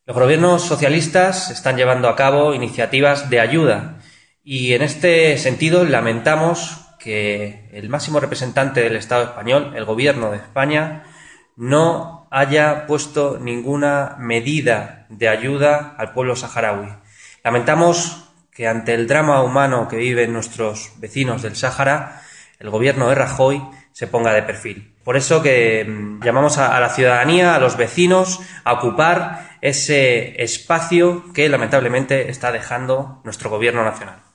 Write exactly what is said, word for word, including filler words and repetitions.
Los gobiernos socialistas están llevando a cabo iniciativas de ayuda y en este sentido lamentamos que el máximo representante del Estado español, el Gobierno de España, no haya puesto ninguna medida de ayuda al pueblo saharaui. Lamentamos que ante el drama humano que viven nuestros vecinos del Sáhara, el Gobierno de Rajoy se ponga de perfil. Por eso que llamamos a la ciudadanía, a los vecinos, a ocupar ese espacio que lamentablemente está dejando nuestro Gobierno nacional.